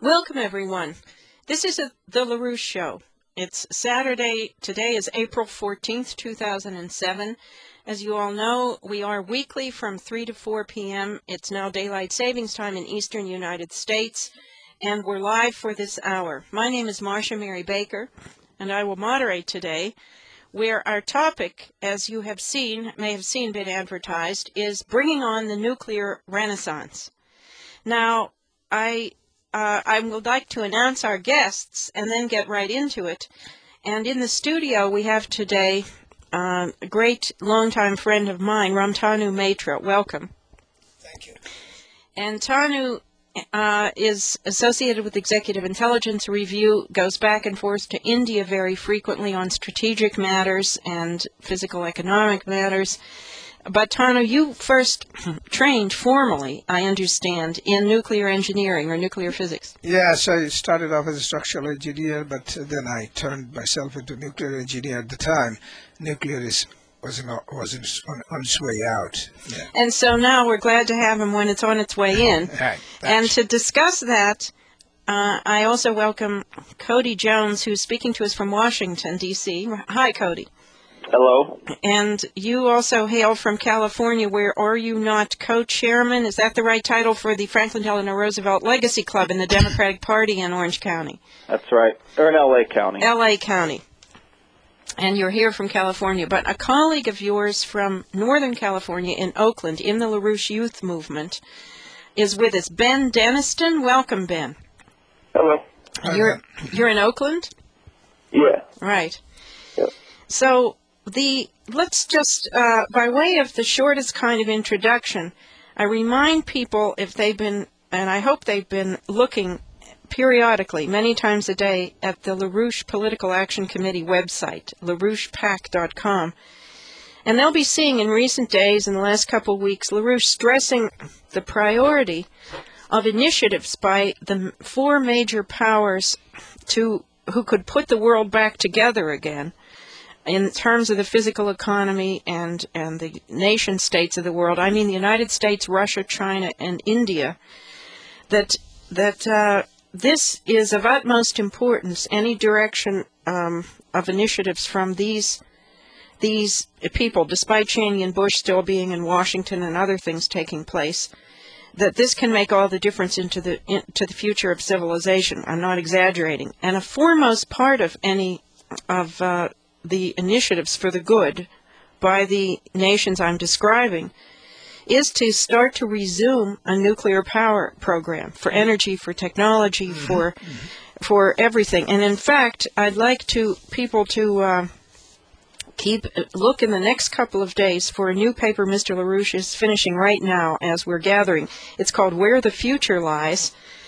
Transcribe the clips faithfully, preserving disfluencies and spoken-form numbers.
Welcome, everyone. This is a, the LaRouche Show. It's Saturday. Today is April fourteenth, two thousand seven. As you all know, we are weekly from three to four p m It's now daylight savings time in eastern United States, and we're live for this hour. My name is Marcia Mary Baker, and I will moderate today, where our topic, as you have seen, may have seen been advertised, is bringing on the nuclear renaissance. Now, I... Uh, I would like to announce our guests and then get right into it. And in the studio we have today uh, a great longtime friend of mine, Ramtanu Maitra. Welcome. Thank you. And Tanu uh, is associated with Executive Intelligence Review, goes back and forth to India very frequently on strategic matters and physical economic matters. But, Tanu, you first trained formally, I understand, in nuclear engineering or nuclear physics. Yes, I started off as a structural engineer, but then I turned myself into nuclear engineer at the time. Nuclear is, was, in, was in, on, on its way out. Yeah. And so now we're glad to have him when it's on its way in. Right, and to discuss that, uh, I also welcome Cody Jones, who's speaking to us from Washington, D C Hi, Cody. Hello. And you also hail from California, where are you not co-chairman? Is that the right title for the Franklin Delano Roosevelt Legacy Club in the Democratic Party in Orange County? That's right. Or in L A County. L A County. And you're here from California. But a colleague of yours from Northern California in Oakland, in the LaRouche Youth Movement, is with us. Ben Deniston. Welcome, Ben. Hello. You're, you're in Oakland? Yeah. Right. Yep. So... The let's just, uh, by way of the shortest kind of introduction, I remind people, if they've been, and I hope they've been looking periodically, many times a day, at the LaRouche Political Action Committee website, LaRouche Pac dot com, and they'll be seeing in recent days, in the last couple of weeks, LaRouche stressing the priority of initiatives by the four major powers to who could put the world back together again, in terms of the physical economy and, and the nation states of the world. I mean the United States, Russia, China, and India, that that uh, this is of utmost importance, any direction um, of initiatives from these these people, despite Cheney and Bush still being in Washington and other things taking place, that this can make all the difference into the into the future of civilization. I'm not exaggerating. And a foremost part of any of uh, the initiatives for the good by the nations I'm describing is to start to resume a nuclear power program for energy, for technology, mm-hmm. for mm-hmm. for everything. And in fact, I'd like to people to uh, keep look in the next couple of days for a new paper Mister LaRouche is finishing right now as we're gathering. It's called Where the Future Lies,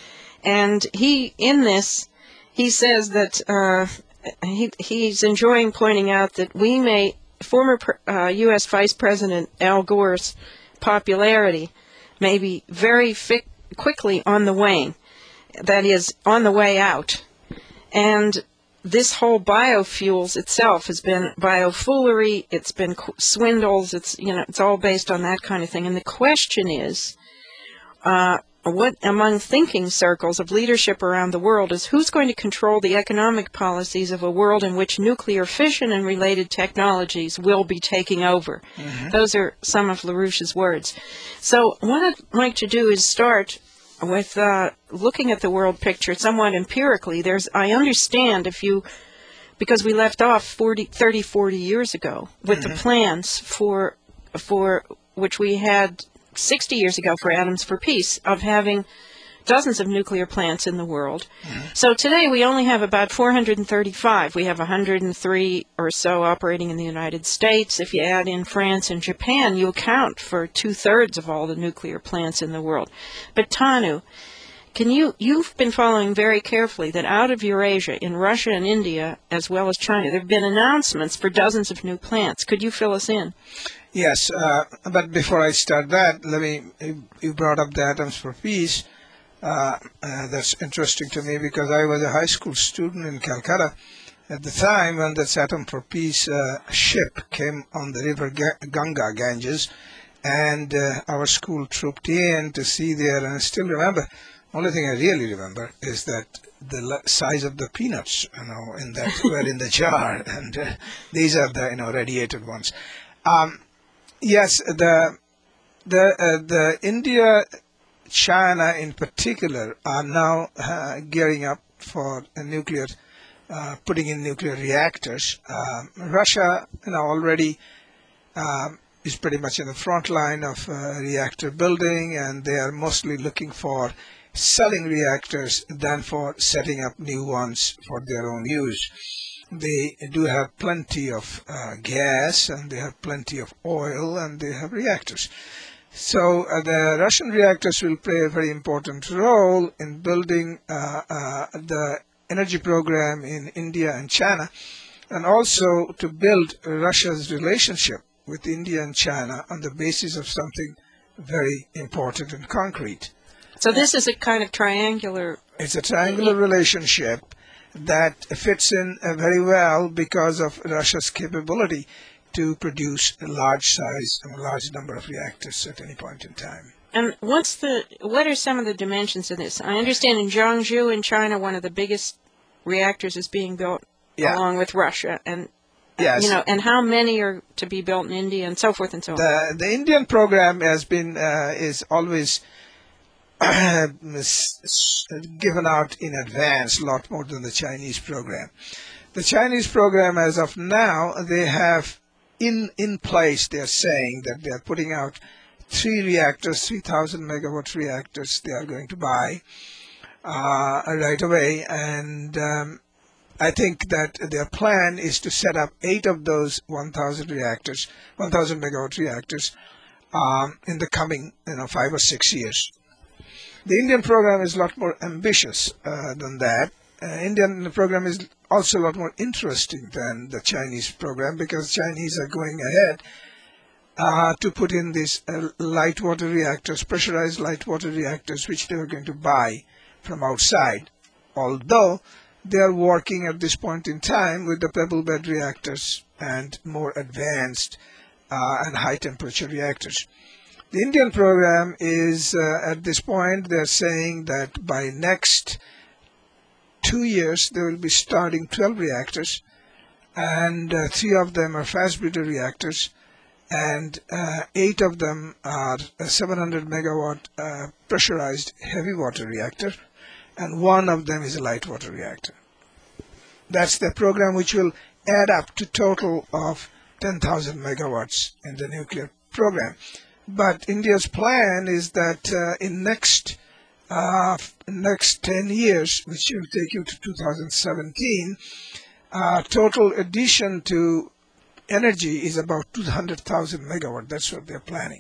and he in this he says that. Uh, He, he's enjoying pointing out that we may, former uh, U S Vice President Al Gore's popularity may be very fi- quickly on the wane, that is, on the way out. And this whole biofuels itself has been biofoolery, it's been swindles, it's, you know, it's all based on that kind of thing. And the question is, uh, what among thinking circles of leadership around the world is who's going to control the economic policies of a world in which nuclear fission and related technologies will be taking over. Mm-hmm. Those are some of LaRouche's words. So what I'd like to do is start with uh, looking at the world picture somewhat empirically. There's, I understand if you, because we left off forty, thirty, forty years ago with mm-hmm. the plans for, for which we had sixty years ago for Atoms for Peace, of having dozens of nuclear plants in the world. Mm-hmm. So today we only have about four hundred thirty-five. We have one hundred three or so operating in the United States. If you add in France and Japan, you account for two-thirds of all the nuclear plants in the world. But Tanu, can you, you've been following very carefully that out of Eurasia, in Russia and India, as well as China, there have been announcements for dozens of new plants. Could you fill us in? Yes, uh, but before I start that, let me, you brought up the Atoms for Peace. Uh, uh, that's interesting to me because I was a high school student in Calcutta at the time when this Atom for Peace uh, ship came on the river Ganga, Ganges, and uh, our school trooped in to see there. And I still remember Only thing I really remember is that the l- size of the peanuts, you know, in that were in the jar, and uh, these are the you know radiated ones. Um, yes, the the uh, the India, China in particular are now uh, gearing up for a nuclear, uh, putting in nuclear reactors. Um Russia, you know, already um, is pretty much in the front line of uh, reactor building, and they are mostly looking for selling reactors than for setting up new ones for their own use. They do have plenty of uh, gas, and they have plenty of oil, and they have reactors. So uh, the Russian reactors will play a very important role in building uh, uh, the energy program in India and China, and also to build Russia's relationship with India and China on the basis of something very important and concrete. So this is a kind of triangular. It's a triangular relationship that fits in uh, very well because of Russia's capability to produce a large size and a large number of reactors at any point in time. And what's the what are some of the dimensions of this? I understand in Zhangzhou in China, one of the biggest reactors is being built Yeah. along with Russia, and Yes. you know, and how many are to be built in India, and so forth and so on. The the Indian program has been uh, is always s- s- given out in advance, a lot more than the Chinese program. The Chinese program, as of now, they have in in place. They're saying that they're putting out three reactors, three thousand megawatt reactors. They are going to buy uh, right away, and um, I think that their plan is to set up eight of those one thousand reactors, one thousand megawatt reactors, um, in the coming, you know, five or six years. The Indian program is a lot more ambitious uh, than that. Uh, Indian program is also a lot more interesting than the Chinese program because Chinese are going ahead uh, to put in these uh, light water reactors, pressurized light water reactors, which they are going to buy from outside. Although they are working at this point in time with the pebble bed reactors and more advanced uh, and high temperature reactors. The Indian program is, uh, at this point, they're saying that by next two years, they will be starting twelve reactors, and uh, three of them are fast breeder reactors, and uh, eight of them are a seven hundred megawatt uh, pressurized heavy water reactor, and one of them is a light water reactor. That's the program which will add up to total of ten thousand megawatts in the nuclear program. But India's plan is that uh, in next uh, next ten years, which will take you to two thousand seventeen, uh, total addition to energy is about two hundred thousand megawatt. That's what they're planning,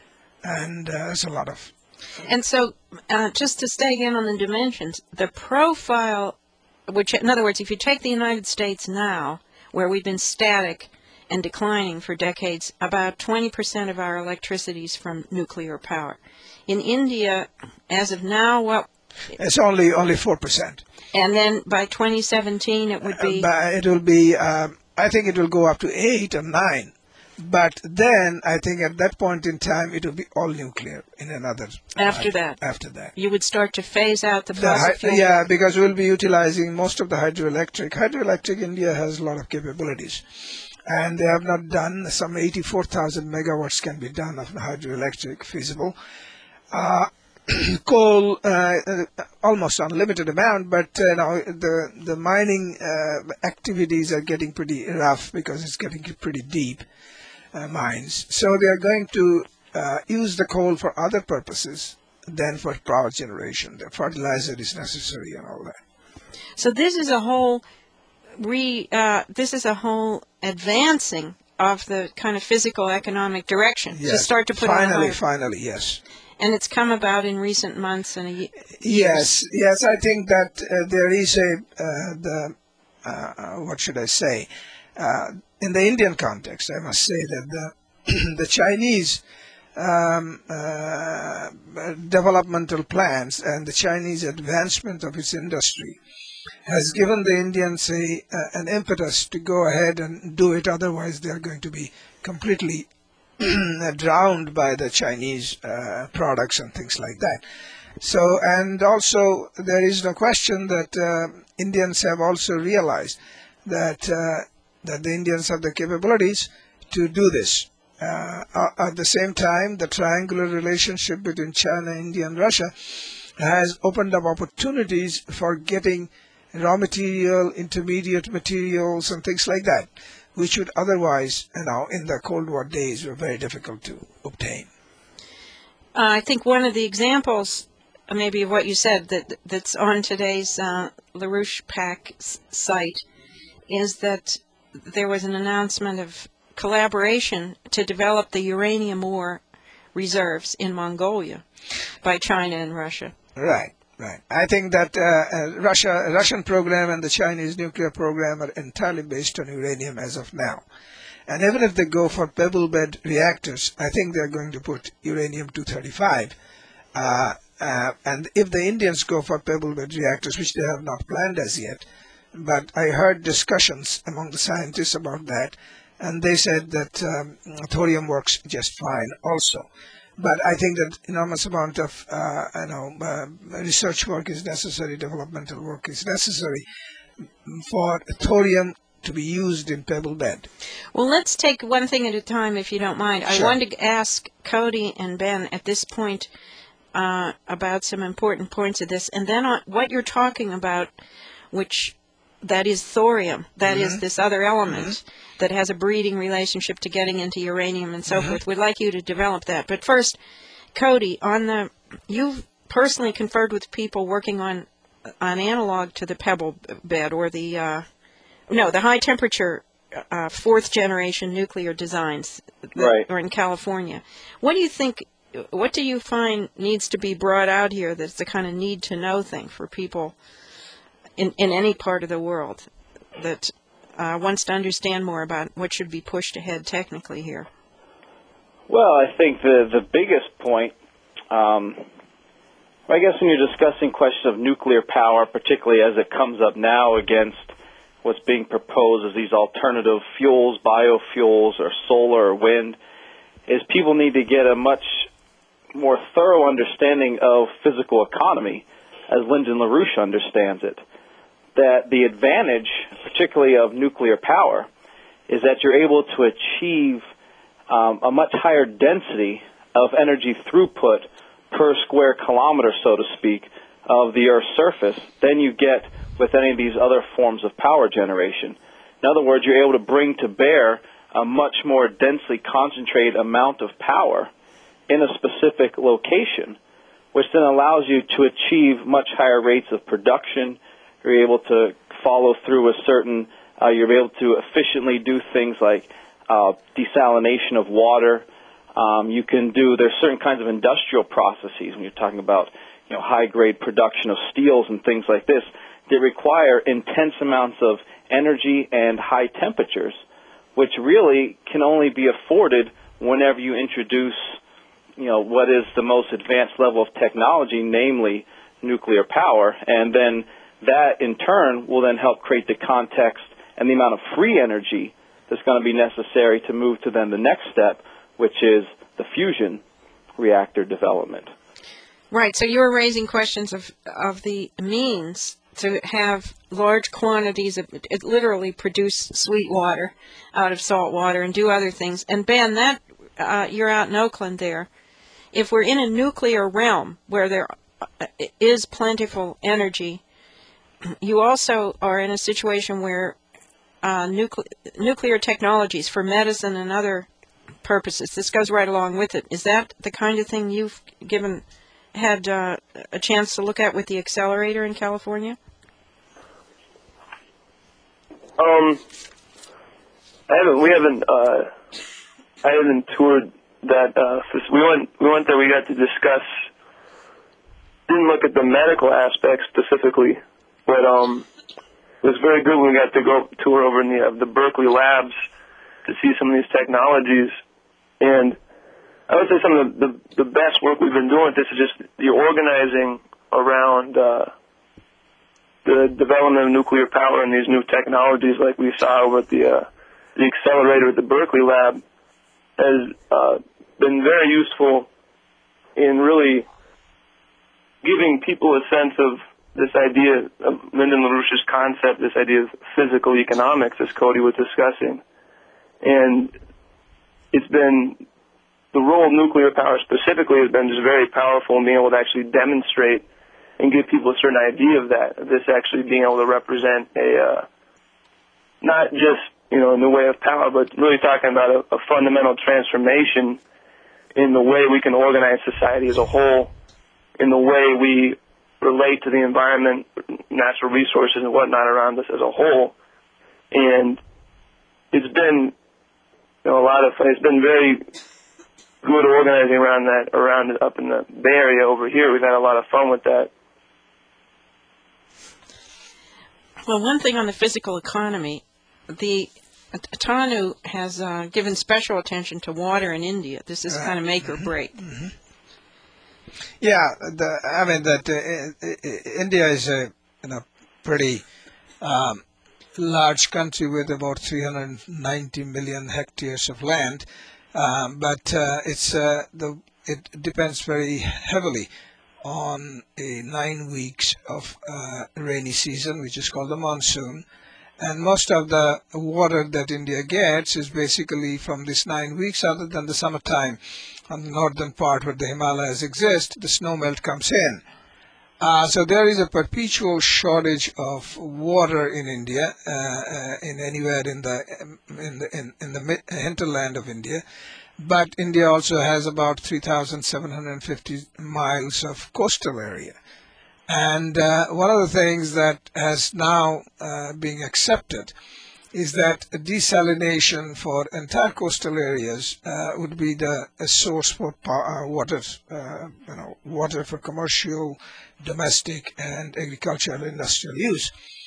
and uh, that's a lot of. And so, uh, just to stay again on the dimensions, the profile, which, in other words, if you take the United States now, where we've been static and declining for decades, about twenty percent of our electricity is from nuclear power. In India, as of now, what? It's only only four percent. And then by twenty seventeen, it would be. Uh, but it will be. Um, I think it will go up to eight or nine. But then I think at that point in time it will be all nuclear in another. After uh, that. After that. You would start to phase out the The fossil hy- fuel. yeah, because we'll be utilizing most of the hydroelectric. Hydroelectric India has a lot of capabilities. And they have not done, some eighty-four thousand megawatts can be done of hydroelectric feasible. Uh, coal, uh, uh, almost unlimited amount, but uh, now the, the mining uh, activities are getting pretty rough because it's getting pretty deep. Uh, mines. So they are going to uh, use the coal for other purposes than for power generation. The fertilizer is necessary and all that. So this is a whole re. Uh, this is a whole advancing of the kind of physical economic direction to Yes. start to put finally, on a higher- finally, yes. And it's come about in recent months and a ye- Yes, yes. I think that uh, there is a uh, the uh, uh, what should I say? Uh, in the Indian context, I must say that the the Chinese um, uh, developmental plans and the Chinese advancement of its industry has given the Indians a, uh, an impetus to go ahead and do it. Otherwise, they are going to be completely drowned by the Chinese uh, products and things like that. So, and also there is no question that uh, Indians have also realized that uh, that the Indians have the capabilities to do this. Uh, at the same time, the triangular relationship between China, India, and Russia has opened up opportunities for getting raw material, intermediate materials, and things like that, which would otherwise, you know, in the Cold War days, were very difficult to obtain. Uh, I think one of the examples, uh, maybe of what you said, that that's on today's uh, LaRouche PAC s- site, is that there was an announcement of collaboration to develop the uranium ore reserves in Mongolia by China and Russia. Right, right. I think that uh, uh, Russia, Russian program and the Chinese nuclear program are entirely based on uranium as of now. And even if they go for pebble bed reactors, I think they're going to put uranium two thirty-five. Uh, uh, and if the Indians go for pebble bed reactors, which they have not planned as yet, but I heard discussions among the scientists about that, and they said that um, thorium works just fine also. But I think that enormous amount of uh, you know uh, research work is necessary, developmental work is necessary for thorium to be used in pebble bed. Well, let's take one thing at a time, if you don't mind. Sure. I wanted to ask Cody and Ben at this point uh, about some important points of this, and then on what you're talking about, which that is thorium, that Mm-hmm. is this other element Mm-hmm. that has a breeding relationship to getting into uranium and so Mm-hmm. forth. We'd like you to develop that. But first, Cody, on the you've personally conferred with people working on on analog to the pebble bed or the uh, no the high temperature uh, fourth generation nuclear designs that Right. are in California. What do you think? What do you find needs to be brought out here? That's the kind of need to know thing for people in in any part of the world that uh, wants to understand more about what should be pushed ahead technically here. Well, I think the the biggest point, um, I guess when you're discussing questions of nuclear power, particularly as it comes up now against what's being proposed as these alternative fuels, biofuels, or solar or wind, is people need to get a much more thorough understanding of physical economy, as Lyndon LaRouche understands it. That the advantage, particularly of nuclear power, is that you're able to achieve um, a much higher density of energy throughput per square kilometer, so to speak, of the Earth's surface than you get with any of these other forms of power generation. In other words, you're able to bring to bear a much more densely concentrated amount of power in a specific location, which then allows you to achieve much higher rates of production. You're able to follow through with certain, uh, you're able to efficiently do things like uh, desalination of water. Um, you can do, there's certain kinds of industrial processes when you're talking about, you know, high-grade production of steels and things like this that require intense amounts of energy and high temperatures, which really can only be afforded whenever you introduce, you know, what is the most advanced level of technology, namely nuclear power, and then that, in turn, will then help create the context and the amount of free energy that's going to be necessary to move to then the next step, which is the fusion reactor development. Right, so you're raising questions of, of the means to have large quantities of, it literally produce sweet water out of salt water and do other things. And Ben, that uh, you're out in Oakland there. If we're in a nuclear realm where there is plentiful energy, you also are in a situation where uh, nucle- nuclear technologies for medicine and other purposes, this goes right along with it. Is that the kind of thing you've given had uh, a chance to look at with the accelerator in California? Um, I haven't. We haven't. Uh, I haven't toured that. Uh, we went. We went there. We got to discuss. Didn't look at the medical aspects specifically, but um, it was very good when we got to go tour over in the uh, the Berkeley labs to see some of these technologies. And I would say some of the, the, the best work we've been doing with this is just the organizing around uh, the development of nuclear power and these new technologies like we saw over at the, uh, the accelerator at the Berkeley lab has uh, been very useful in really giving people a sense of this idea of Lyndon LaRouche's concept, this idea of physical economics, as Cody was discussing. And it's been, the role of nuclear power specifically has been just very powerful in being able to actually demonstrate and give people a certain idea of that, of this actually being able to represent a, uh, not just, you know, in the way of power, but really talking about a, a fundamental transformation in the way we can organize society as a whole, in the way we relate to the environment, natural resources and whatnot around us as a whole. And it's been, you know, a lot of fun. It's been very good organizing around that, around it up in the Bay Area over here. We've had a lot of fun with that. Well, one thing on the physical economy, the Tanu has uh, given special attention to water in India. This is kind of make or break. Mm-hmm. Yeah, the, I mean that uh, India is a you know pretty um, large country with about three hundred ninety million hectares of land, um, but uh, it's uh, the it depends very heavily on a nine weeks of uh, rainy season, which is called the monsoon. And most of the water that India gets is basically from these nine weeks, other than the summertime on the northern part where the Himalayas exist, the snow melt comes in. Uh, so there is a perpetual shortage of water in India, uh, uh, in anywhere in the in the in, in the mid- hinterland of India. But India also has about three thousand seven hundred fifty miles of coastal area. And uh, one of the things that has now uh, being accepted is that desalination for entire coastal areas uh, would be the a source for power, uh, water, uh, you know, water for commercial, domestic, and agricultural industrial use.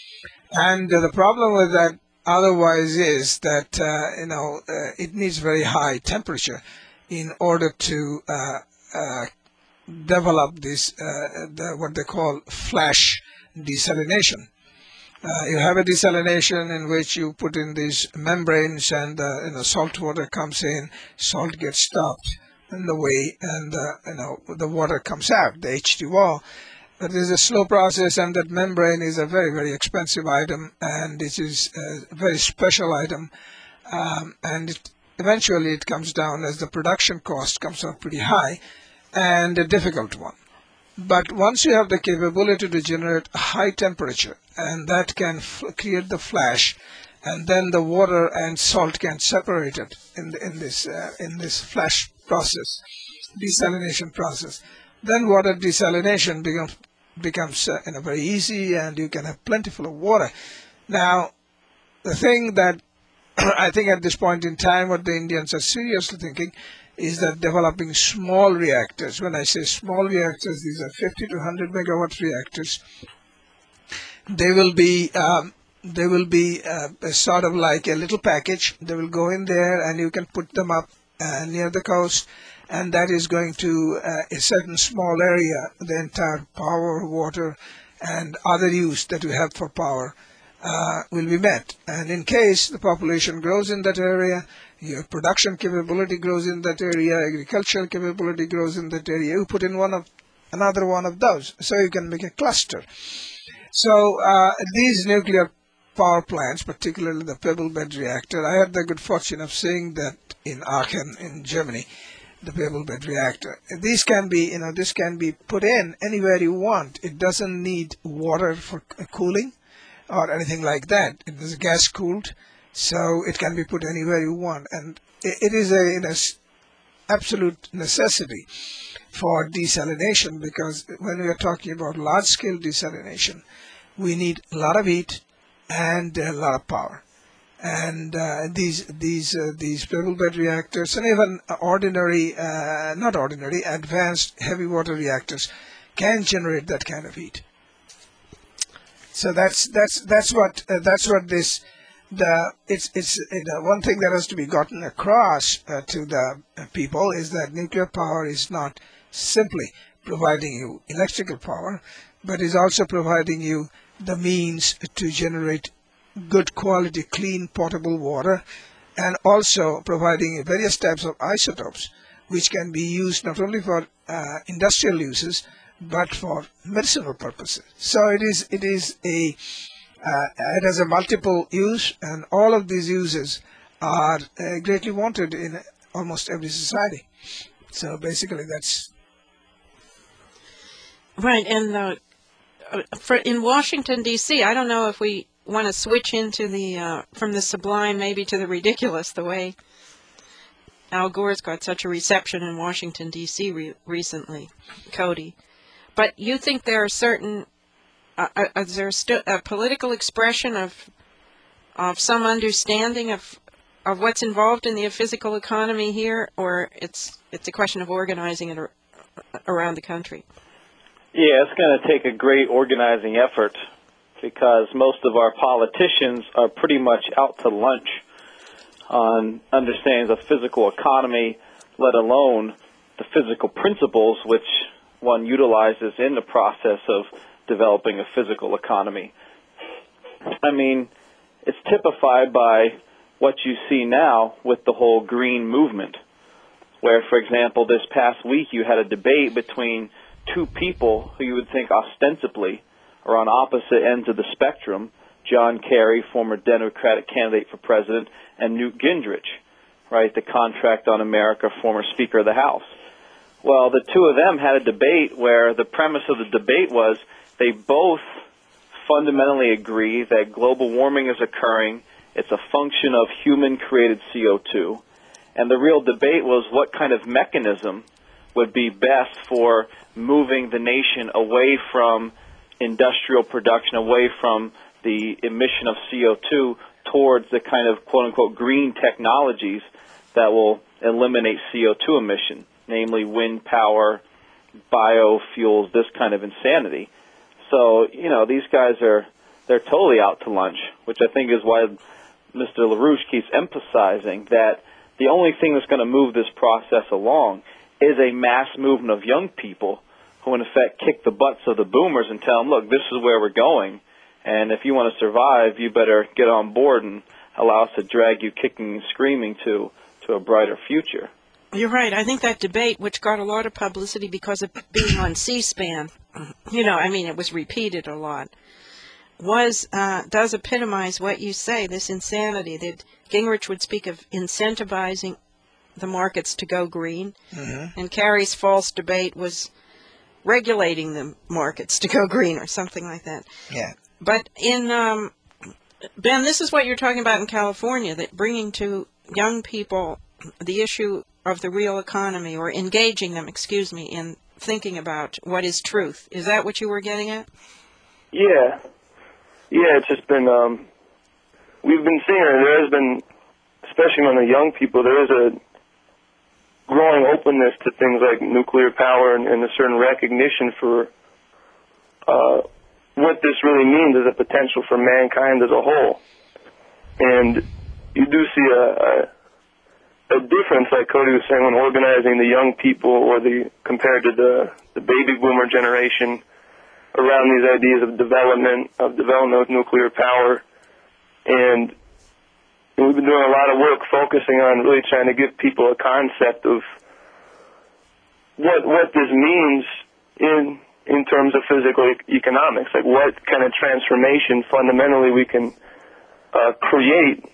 And uh, the problem with that otherwise is that uh, you know uh, it needs very high temperature in order to uh, uh, develop this uh, the, what they call flash desalination. Uh, you have a desalination in which you put in these membranes, and uh, you know, salt water comes in, salt gets stopped in the way, and uh, you know the water comes out, the H two O. But it is a slow process, and that membrane is a very, very expensive item, and it is a very special item, um, and it, eventually it comes down as the production cost comes out pretty high, and a difficult one. But once you have the capability to generate a high temperature, and that can f- create the flash, and then the water and salt can separate it in, the, in this uh, in this flash process, desalination process, then water desalination becomes becomes uh, you know, very easy, and you can have plentiful of water. Now, the thing that I think at this point in time, what the Indians are seriously thinking is that developing small reactors. When I say small reactors, these are fifty to one hundred megawatt reactors. They will be um, they will be uh, a sort of like a little package. They will go in there, and you can put them up uh, near the coast, and that is going to uh, a certain small area. The entire power, water, and other use that you have for power uh, will be met. And in case the population grows in that area, your production capability grows in that area, agricultural capability grows in that area, you put in one of another one of those, so you can make a cluster. So uh, these nuclear power plants, particularly the pebble bed reactor, I had the good fortune of seeing that in Aachen in Germany, the pebble bed reactor. These can be, you know, this can be put in anywhere you want. It doesn't need water for cooling or anything like that. It is gas cooled, so it can be put anywhere you want, and it, it is a, you know, absolute necessity for desalination, because when we are talking about large-scale desalination, we need a lot of heat and a lot of power. And uh, these these uh, these pebble bed reactors, and even ordinary, uh, not ordinary, advanced heavy water reactors, can generate that kind of heat. So that's that's that's what uh, that's what this the it's it's you know, one thing that has to be gotten across uh, to the uh, people is that nuclear power is not simply providing you electrical power, but is also providing you the means to generate good quality, clean, potable water, and also providing various types of isotopes, which can be used not only for uh, industrial uses, but for medicinal purposes. So it is it is a uh, it has a multiple use, and all of these uses are uh, greatly wanted in almost every society. So basically, that's right. And uh, for in Washington D C, I don't know if we want to switch into the uh, from the sublime maybe to the ridiculous, the way Al Gore's got such a reception in Washington D C re- recently, Cody. But you think there are certain uh, uh, is there st- a political expression of of some understanding of of what's involved in the physical economy here, or it's it's a question of organizing it ar- around the country? Yeah, it's going to take a great organizing effort because most of our politicians are pretty much out to lunch on understanding the physical economy, let alone the physical principles which one utilizes in the process of developing a physical economy. I mean, it's typified by what you see now with the whole green movement, where, for example, this past week you had a debate between two people who you would think ostensibly are on opposite ends of the spectrum, John Kerry, former Democratic candidate for president, and Newt Gingrich, right, the contract on America, former Speaker of the House. Well, the two of them had a debate where the premise of the debate was they both fundamentally agree that global warming is occurring. It's a function of human-created C O two. And the real debate was what kind of mechanism would be best for moving the nation away from industrial production, away from the emission of C O two towards the kind of quote-unquote green technologies that will eliminate C O two emission, namely wind power, biofuels, this kind of insanity. So, you know, these guys are, they're totally out to lunch, which I think is why Mister LaRouche keeps emphasizing that the only thing that's going to move this process along is a mass movement of young people who, in effect, kick the butts of the boomers and tell them, look, this is where we're going, and if you want to survive, you better get on board and allow us to drag you kicking and screaming to, to a brighter future. You're right. I think that debate, which got a lot of publicity because of being on C-SPAN, you know, I mean, it was repeated a lot, was uh, does epitomize what you say, this insanity that Gingrich would speak of incentivizing the markets to go green, mm-hmm. and Kerry's false debate was regulating the markets to go green or something like that. Yeah. But in, um, Ben, this is what you're talking about in California, that bringing to young people the issue of the real economy, or engaging them, excuse me, in thinking about what is truth. Is that what you were getting at? Yeah. Yeah, it's just been, um, we've been seeing it. There has been, especially among the young people, there is a growing openness to things like nuclear power and, and a certain recognition for uh, what this really means as a potential for mankind as a whole. And you do see a, a a difference, like Cody was saying, when organizing the young people or the compared to the, the baby boomer generation around these ideas of development, of development with nuclear power. And we've been doing a lot of work focusing on really trying to give people a concept of what what this means in in terms of physical e- economics, like what kind of transformation fundamentally we can uh, create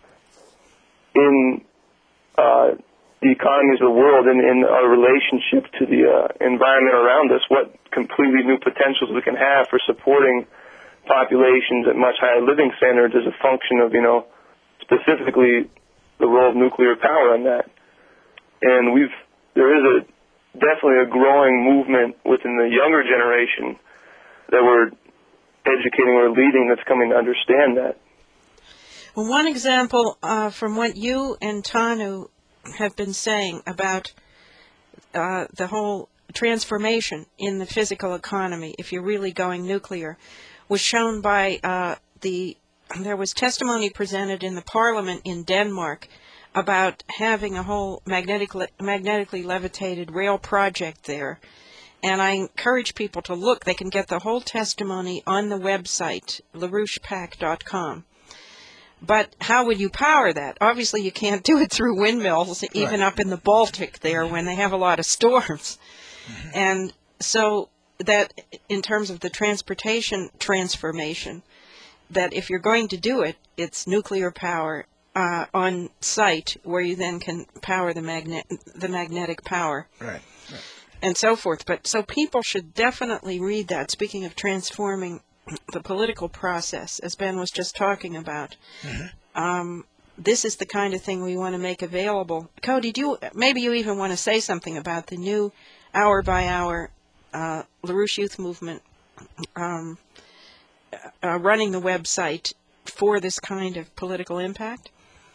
in Uh, the economies of the world and in our relationship to the uh, environment around us, what completely new potentials we can have for supporting populations at much higher living standards as a function of, you know, specifically the role of nuclear power in that. And we've, there is a definitely a growing movement within the younger generation that we're educating or leading that's coming to understand that. Well, one example uh, from what you and Tanu have been saying about uh, the whole transformation in the physical economy, if you're really going nuclear, was shown by uh, the, there was testimony presented in the parliament in Denmark about having a whole magnetic, magnetically levitated rail project there. And I encourage people to look. They can get the whole testimony on the website, larouche pac dot com. But how would you power that? Obviously, you can't do it through windmills, even right. up in the Baltic there when they have a lot of storms. Mm-hmm. And so that in terms of the transportation transformation, that if you're going to do it, it's nuclear power uh, on site, where you then can power the magnet, the magnetic power, Right. Right. and so forth. But so people should definitely read that. Speaking of transforming the political process, as Ben was just talking about, Mm-hmm. um, this is the kind of thing we want to make available. Cody, do you, maybe you even want to say something about the new hour-by-hour uh, LaRouche Youth Movement um, uh, running the website for this kind of political impact?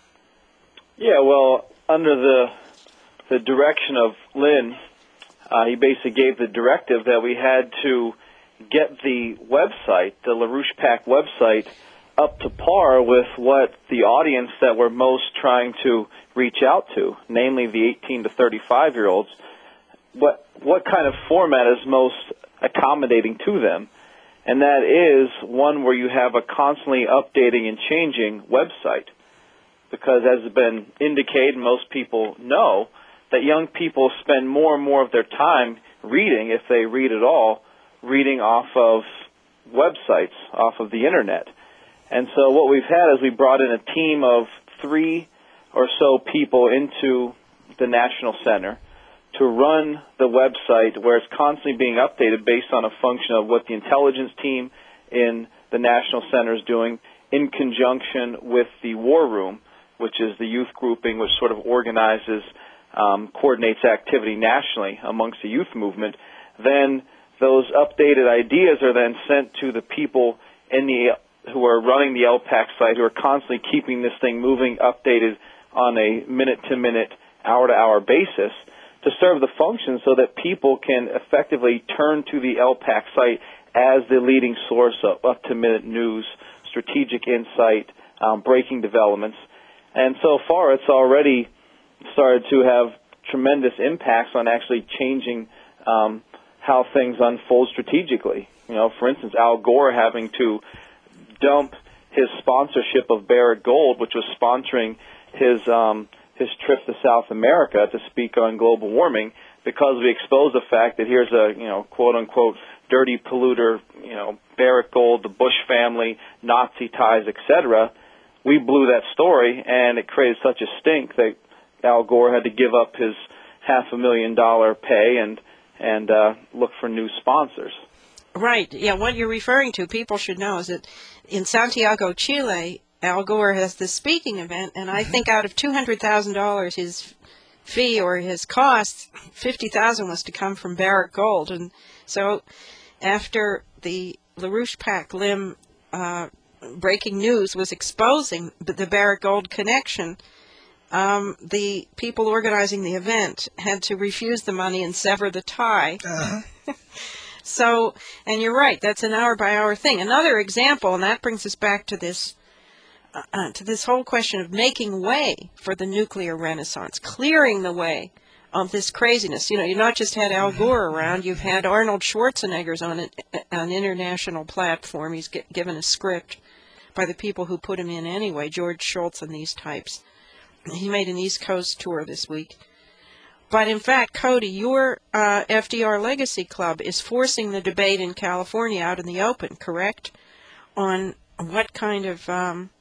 Yeah, well, under the the direction of Lynn, uh, he basically gave the directive that we had to get the website, the LaRouche PAC website, up to par with what the audience that we're most trying to reach out to, namely the eighteen to thirty-five year olds. What what kind of format is most accommodating to them? And that is one where you have a constantly updating and changing website. Because as has been indicated, most people know that young people spend more and more of their time reading, if they read at all, reading off of websites, off of the Internet. And so what we've had is we brought in a team of three or so people into the National Center to run the website, where it's constantly being updated based on a function of what the intelligence team in the National Center is doing in conjunction with the War Room, which is the youth grouping which sort of organizes, um, coordinates activity nationally amongst the youth movement. Then those updated ideas are then sent to the people in the who are running the L PAC site, who are constantly keeping this thing moving, updated on a minute-to-minute, hour-to-hour basis to serve the function so that people can effectively turn to the L PAC site as the leading source of up-to-minute news, strategic insight, um, breaking developments. And so far, it's already started to have tremendous impacts on actually changing um, how things unfold strategically. You know, for instance, Al Gore having to dump his sponsorship of Barrick Gold, which was sponsoring his um, his trip to South America to speak on global warming, because we exposed the fact that here's a, you know, quote unquote dirty polluter, you know, Barrick Gold, the Bush family, Nazi ties, et cetera. We blew that story, and it created such a stink that Al Gore had to give up his half a million dollar pay and and uh, look for new sponsors. Right. Yeah, what you're referring to, people should know, is that in Santiago, Chile, Al Gore has this speaking event, and I think out of two hundred thousand dollars his fee or his costs, fifty thousand dollars was to come from Barrick Gold. And so after the LaRouche PAC Lim uh, breaking news was exposing the Barrick Gold connection, um, the people organizing the event had to refuse the money and sever the tie. Uh-huh. So, and you're right, that's an hour-by-hour thing. Another example, and that brings us back to this uh, to this whole question of making way for the nuclear renaissance, clearing the way of this craziness. You know, you've not just had Al Gore around, you've had Arnold Schwarzenegger's on an, an international platform. He's get, given a script by the people who put him in anyway, George Shultz and these types. He made an East Coast tour this week. But in fact, Cody, your uh, F D R Legacy Club is forcing the debate in California out in the open, correct? On what kind of um,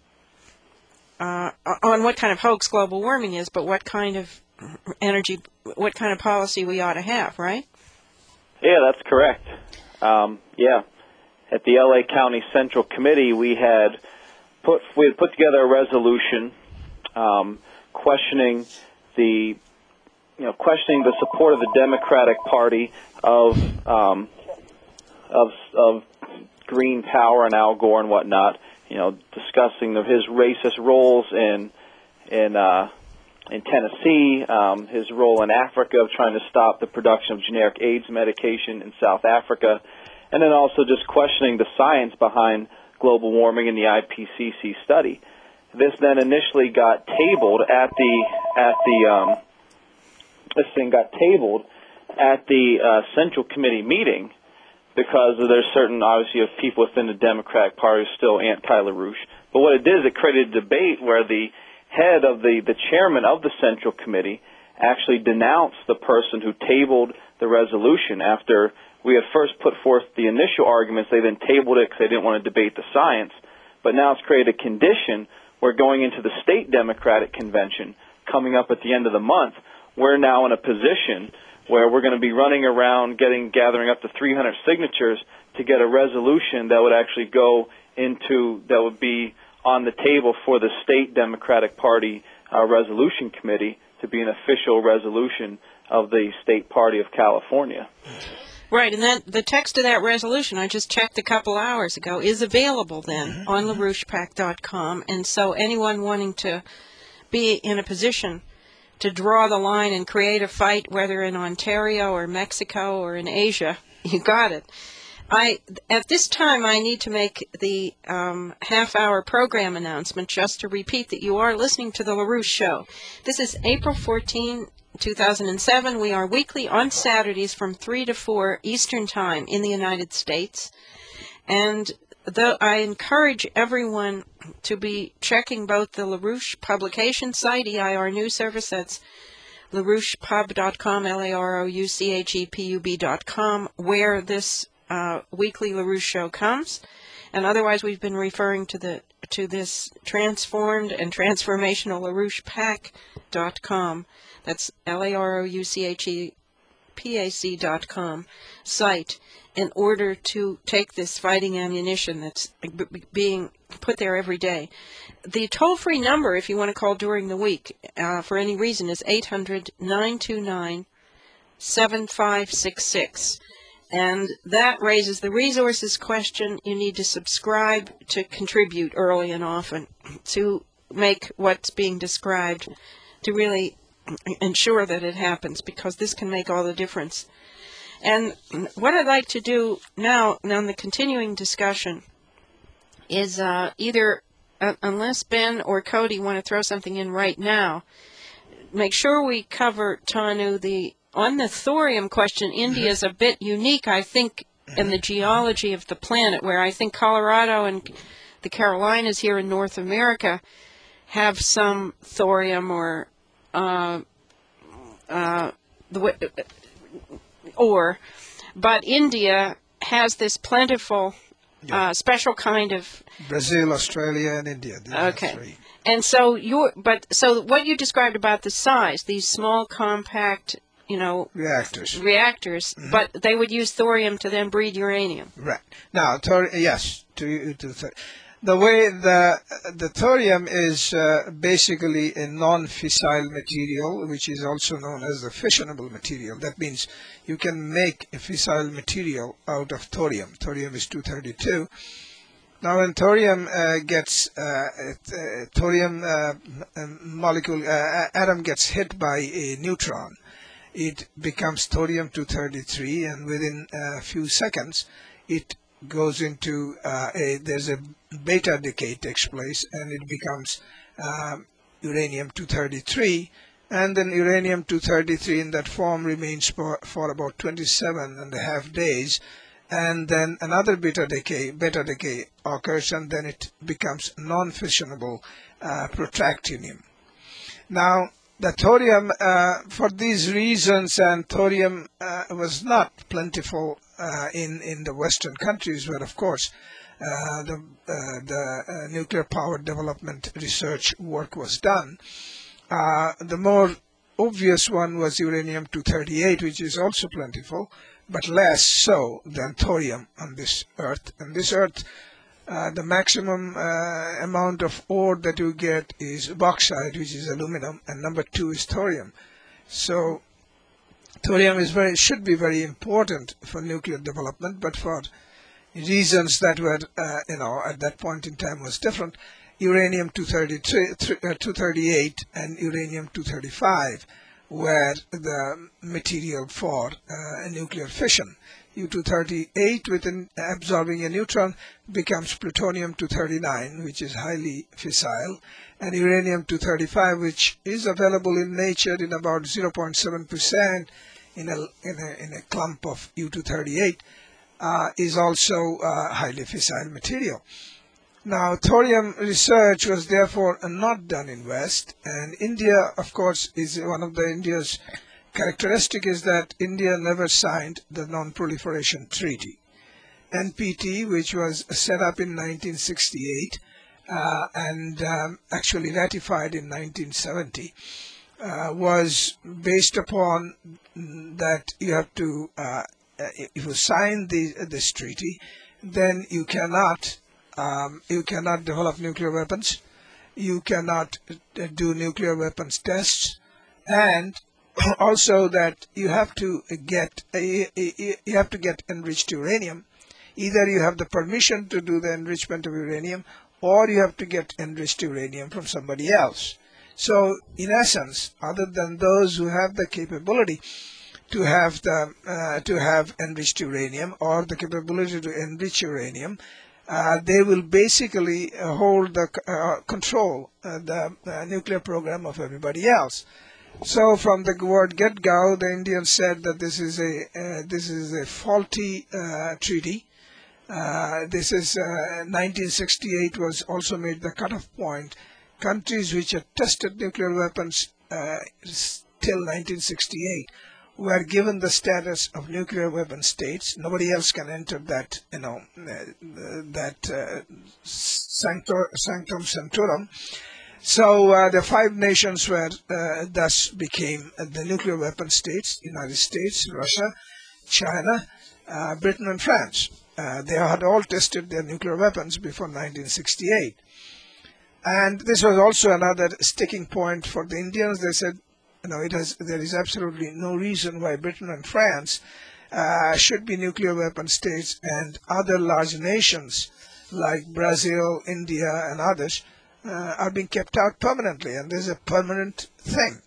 uh, on what kind of hoax global warming is, but what kind of energy, what kind of policy we ought to have, right? Yeah, that's correct. Um, yeah, at the L A County Central Committee, we had put we had put together a resolution um, questioning the you know, questioning the support of the Democratic Party of um, of of green power and Al Gore and whatnot. You know, discussing the, his racist roles in in uh, in Tennessee, um, his role in Africa of trying to stop the production of generic AIDS medication in South Africa, and then also just questioning the science behind global warming in the I P C C study. This then initially got tabled at the at the um, this thing got tabled at the uh, Central Committee meeting because there's certain, obviously, of people within the Democratic Party who are still anti-LaRouche. But what it did is it created a debate where the head of the, the chairman of the Central Committee actually denounced the person who tabled the resolution after we had first put forth the initial arguments. They then tabled it because they didn't want to debate the science. But now it's created a condition where going into the state Democratic convention coming up at the end of the month, we're now in a position where we're going to be running around getting gathering up to three hundred signatures to get a resolution that would actually go into, that would be on the table for the state Democratic Party uh, resolution committee to be an official resolution of the state party of California. Right, and then the text of that resolution, I just checked a couple hours ago, is available then mm-hmm. on LaRouche Pac dot com, and so anyone wanting to be in a position to draw the line and create a fight, whether in Ontario or Mexico or in Asia, you got it. I at this time, I need to make the um, half-hour program announcement just to repeat that you are listening to The LaRouche Show. This is April fourteenth, two thousand seven. We are weekly on Saturdays from three to four Eastern Time in the United States. And though I encourage everyone to be checking both the LaRouche publication site, E I R News Service, that's LaRouche Pub dot com, L A R O U C H E P U B dot com, where this uh, weekly LaRouche show comes. And otherwise, we've been referring to the to this transformed and transformational LaRouche Pac dot com. That's L A R O U C H E P A C dot com site in order to take this fighting ammunition that's b- being put there every day. The toll-free number, if you want to call during the week uh, for any reason, is eight hundred, nine two nine, seven five six six. And that raises the resources question. You need to subscribe to contribute early and often to make what's being described, to really ensure that it happens, because this can make all the difference. And what I'd like to do now, on the continuing discussion, is uh, either, uh, unless Ben or Cody want to throw something in right now, make sure we cover, Tanu, the on the thorium question. India is a bit unique, I think, in the geology of the planet, where I think Colorado and the Carolinas here in North America have some thorium or uh, uh, the ore, but India has this plentiful, yeah. uh, special kind of Brazil, Australia, and India. These okay. Are three. And so you, but so what you described about the size, these small, compact, you know, reactors. Reactors, mm-hmm. but they would use thorium to then breed uranium. Right. Now, thor- yes, to to th- the way the the thorium is uh, basically a non-fissile material, which is also known as the fissionable material. That means you can make a fissile material out of thorium. Thorium is two thirty-two. Now, when thorium uh, gets uh, uh, thorium uh, molecule uh, atom gets hit by a neutron, it becomes thorium two thirty-three, and within a few seconds, it goes into uh, a there's a beta decay takes place, and it becomes um, uranium two thirty-three, and then uranium two thirty-three in that form remains for, for about twenty-seven and a half days. And then another beta decay, beta decay occurs, and then it becomes non-fissionable uh, protactinium. Now, the thorium, uh, for these reasons, and thorium uh, was not plentiful uh, in in the Western countries, where, of course, uh, the uh, the uh, nuclear power development research work was done. Uh, the more obvious one was uranium two thirty-eight, which is also plentiful, but less so than thorium on this Earth. And this Earth, uh, the maximum uh, amount of ore that you get is bauxite, which is aluminum, and number two is thorium. So thorium is very should be very important for nuclear development, but for reasons that were, uh, you know, at that point in time was different. Uranium two thirty-eight and uranium two thirty-five were the material for uh, nuclear fission. U two thirty-eight, with an absorbing a neutron, becomes plutonium two thirty-nine, which is highly fissile, and uranium two thirty-five, which is available in nature in about zero point seven percent in a, in a, in a clump of U two thirty-eight, uh, is also uh, highly fissile material. Now, thorium research was therefore not done in West, and India, of course, is one of the India's characteristic is that India never signed the Non-Proliferation Treaty. N P T, which was set up in nineteen sixty-eight uh, and um, actually ratified in nineteen seventy, uh, was based upon that you have to, uh, if you sign the, this treaty, then you cannot, um, you cannot develop nuclear weapons, you cannot uh, do nuclear weapons tests, and also that you have to get, uh, you have to get enriched uranium. Either you have the permission to do the enrichment of uranium, or you have to get enriched uranium from somebody else. So, in essence, other than those who have the capability to have the uh, to have enriched uranium or the capability to enrich uranium, uh, they will basically uh, hold the uh, control uh, the uh, nuclear program of everybody else. So, from the word get-go, the Indians said that this is a uh, this is a faulty uh, treaty. Uh, this is uh, nineteen sixty-eight was also made the cutoff point. Countries which had tested nuclear weapons uh, till nineteen sixty-eight were given the status of nuclear weapon states. Nobody else can enter that, you know, uh, that uh, sanctum, sanctum sanctorum. So uh, the five nations were uh, thus became uh, the nuclear weapon states: United States, Russia, China, uh, Britain, and France. Uh, they had all tested their nuclear weapons before nineteen sixty-eight. And this was also another sticking point for the Indians. They said, you know, it has, there is absolutely no reason why Britain and France uh, should be nuclear weapon states, and other large nations like Brazil, India, and others uh, are being kept out permanently, and this is a permanent thing.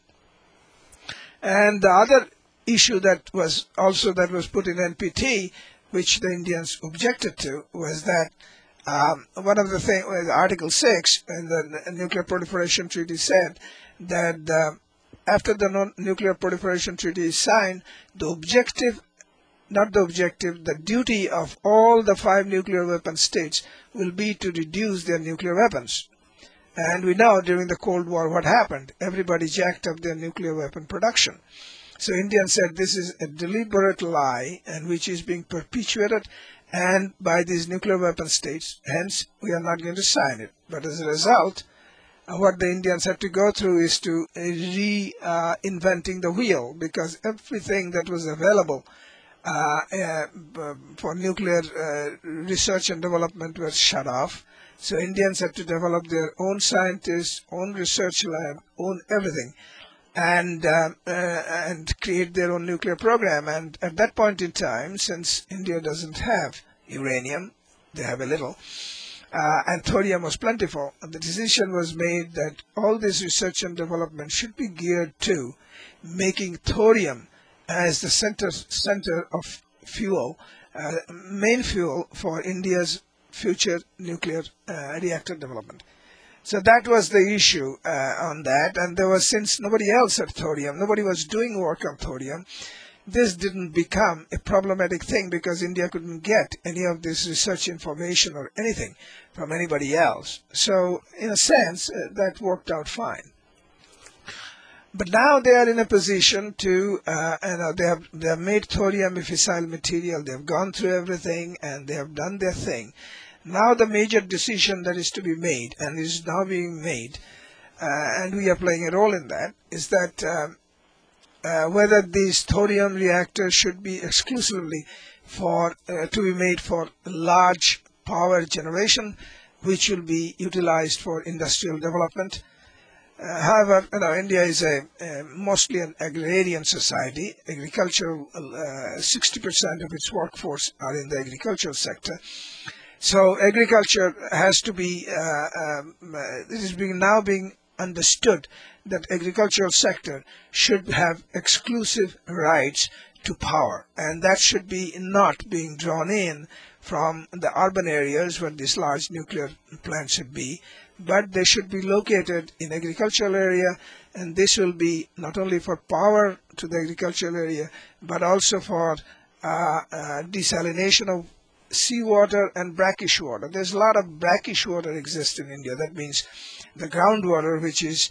And the other issue that was also that was put in N P T, which the Indians objected to, was that um, one of the things, Article six in the Nuclear Proliferation Treaty said that uh, after the non Nuclear Proliferation Treaty is signed, the objective, not the objective, the duty of all the five nuclear weapon states will be to reduce their nuclear weapons. And we know during the Cold War what happened. Everybody jacked up their nuclear weapon production. So India said this is a deliberate lie, and which is being perpetuated and by these nuclear weapon states. Hence, we are not going to sign it. But as a result, uh, what the Indians had to go through is to uh, reinventing uh, the wheel, because everything that was available uh, uh, for nuclear uh, research and development was shut off. So Indians had to develop their own scientists, own research lab, own everything, and uh, uh, and create their own nuclear program. And at that point in time, since India doesn't have uranium, they have a little, uh, and thorium was plentiful, the decision was made that all this research and development should be geared to making thorium as the center center of fuel, uh, main fuel for India's future nuclear uh, reactor development. So that was the issue uh, on that, and there was, since nobody else had thorium, nobody was doing work on thorium, this didn't become a problematic thing because India couldn't get any of this research information or anything from anybody else. So in a sense, uh, that worked out fine. But now they are in a position to, uh, you know, they have they have made thorium a fissile material. They have gone through everything and they have done their thing. Now the major decision that is to be made, and is now being made, uh, and we are playing a role in that, is that um, uh, whether these thorium reactors should be exclusively for uh, to be made for large power generation, which will be utilized for industrial development. Uh, however, you know, India is a, a mostly an agrarian society. Agricultural, uh, sixty percent of its workforce are in the agricultural sector. So agriculture has to be, uh, um, uh, this is being, now being understood that agricultural sector should have exclusive rights to power, and that should be not being drawn in from the urban areas where these large nuclear plants should be, but they should be located in agricultural area, and this will be not only for power to the agricultural area, but also for uh, uh, desalination of seawater and brackish water. There's a lot of brackish water exists in India. That means the groundwater, which is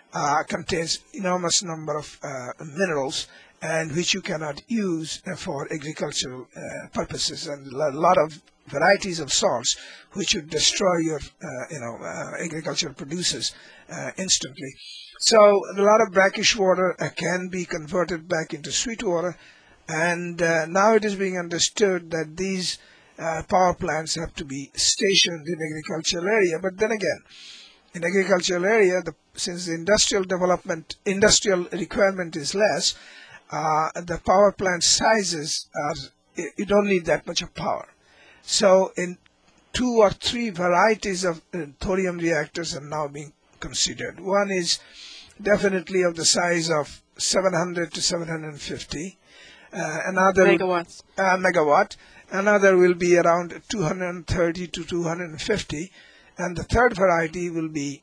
uh, contains enormous number of uh, minerals, and which you cannot use uh, for agricultural uh, purposes, and a lot of varieties of salts which would destroy your uh, you know uh, agricultural produces uh, instantly. So a lot of brackish water uh, can be converted back into sweet water, and uh, now it is being understood that these uh, power plants have to be stationed in agricultural area. But then again, in agricultural area, the, since the industrial development, industrial requirement is less, uh, the power plant sizes are, you don't need that much of power. So in two or three varieties of uh, thorium reactors are now being considered. One is definitely of the size of seven hundred to seven hundred fifty. Uh, another Megawatts. Uh, megawatt. Another will be around two hundred thirty to two hundred fifty. And the third variety will be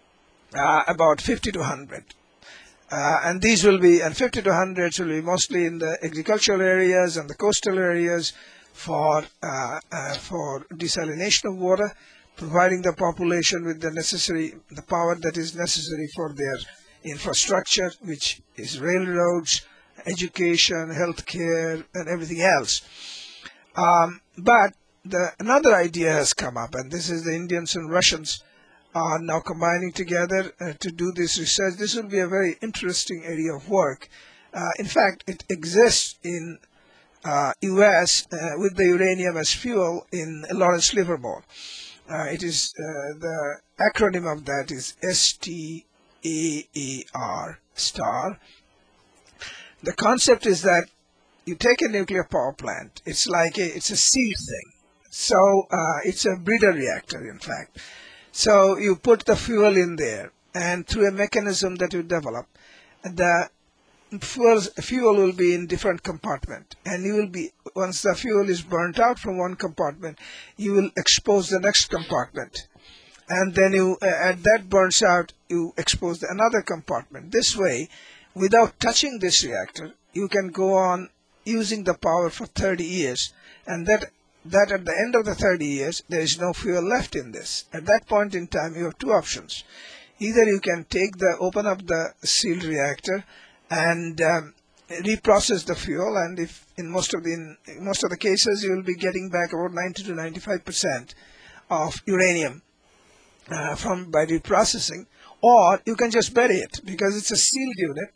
uh, about fifty to one hundred. Uh, and these will be, and fifty to one hundred will be mostly in the agricultural areas and the coastal areas for uh, uh, for desalination of water, providing the population with the necessary, the power that is necessary for their infrastructure, which is railroads, education, healthcare, and everything else. Um, but the, another idea has come up, and this is the Indians and Russians are now combining together uh, to do this research. This will be a very interesting area of work. Uh, in fact, it exists in uh, U S uh, with the uranium as fuel in Lawrence Livermore. Uh, it is uh, the acronym of that is S T A A R, STAR. The concept is that you take a nuclear power plant. It's like a, it's a seed thing. So uh, it's a breeder reactor, in fact. So you put the fuel in there, and through a mechanism that you develop, the fuel, fuel will be in different compartment, and you will be, once the fuel is burnt out from one compartment, you will expose the next compartment, and then you, uh, as that burns out, you expose the another compartment. This way, without touching this reactor, you can go on using the power for thirty years, and that that at the end of the thirty years, there is no fuel left in this. At that point in time, you have two options. Either you can take the, open up the sealed reactor and um, reprocess the fuel, and if in most of the, in most of the cases, you will be getting back about ninety to ninety-five percent of uranium uh, from by reprocessing, or you can just bury it because it's a sealed unit.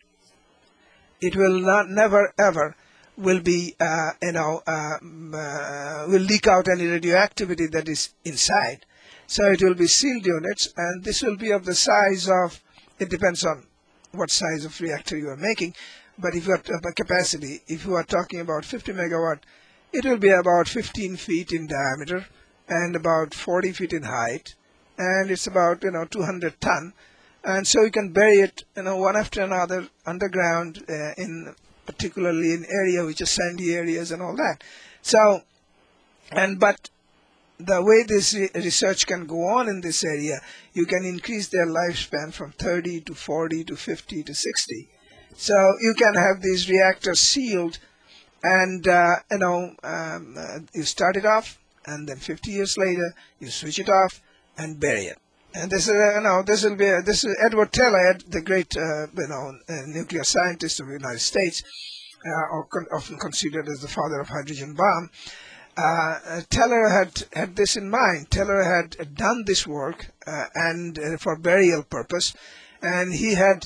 It will not, never ever will be, uh, you know, uh, uh, will leak out any radioactivity that is inside. So it will be sealed units, and this will be of the size of, it depends on what size of reactor you are making, but if you have a capacity, if you are talking about fifty megawatt, it will be about fifteen feet in diameter and about forty feet in height, and it's about, you know, two hundred ton. And so you can bury it, you know, one after another underground, uh, in particularly in area which is sandy areas and all that. So, and but the way this re research can go on in this area, you can increase their lifespan from thirty to forty to fifty to sixty. So you can have these reactors sealed, and uh, you know, um, uh, you start it off, and then fifty years later you switch it off and bury it. And this is, uh, you know, this will be, uh, this is Edward Teller, the great, uh, you know, uh, nuclear scientist of the United States, uh, or con often considered as the father of hydrogen bomb. Uh, Teller had had this in mind. Teller had done this work, uh, and uh, for burial purpose, and he had.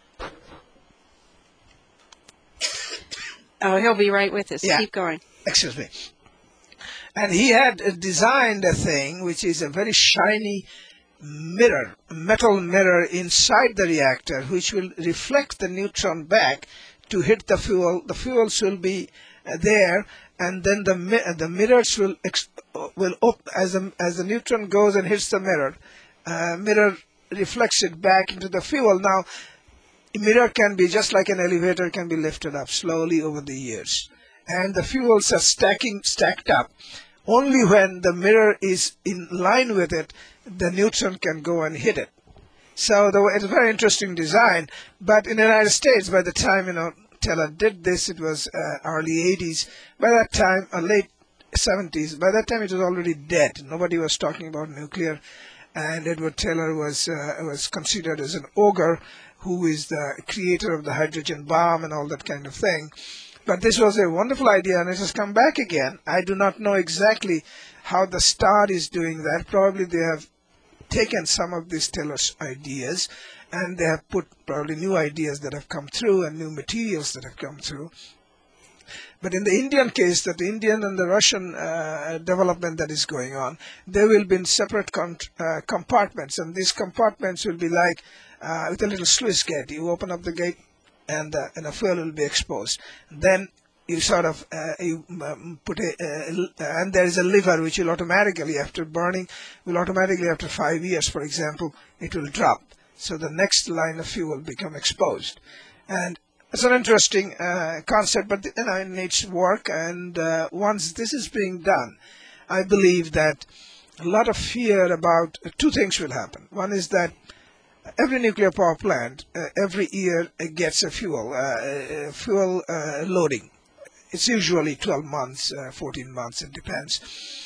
Oh, he'll be right with us. Yeah. Keep going. Excuse me. And he had uh, designed a thing which is a very shiny mirror, metal mirror inside the reactor, which will reflect the neutron back to hit the fuel. The fuels will be uh, there, and then the mi the mirrors will ex will op as the as the neutron goes and hits the mirror, uh, mirror reflects it back into the fuel. Now, a mirror can be just like an elevator, can be lifted up slowly over the years, and the fuels are stacking stacked up. Only when the mirror is in line with it, the neutron can go and hit it. So the, it's a very interesting design. But in the United States, by the time, you know, Teller did this, it was uh, early eighties. By that time, uh, late seventies, by that time it was already dead. Nobody was talking about nuclear. and Edward Taylor was uh, was considered as an ogre, who is the creator of the hydrogen bomb and all that kind of thing. But this was a wonderful idea, and it has come back again. I do not know exactly how the Star is doing that. Probably they have taken some of these Taylor's ideas, and they have put probably new ideas that have come through and new materials that have come through. But in the Indian case, that the Indian and the Russian uh, development that is going on, they will be in separate con- uh, compartments, and these compartments will be like uh, with a little sluice gate. You open up the gate, and uh, and a fuel will be exposed. Then you sort of uh, you um, put a uh, and there is a lever which will automatically, after burning, will automatically after five years, for example, it will drop. So the next line of fuel become exposed, and it's an interesting uh, concept, but you know, it needs work. And uh, once this is being done, I believe that a lot of fear about uh, two things will happen. One is that every nuclear power plant uh, every year uh, gets a fuel uh, uh, fuel uh, loading. It's usually twelve months, uh, fourteen months, it depends.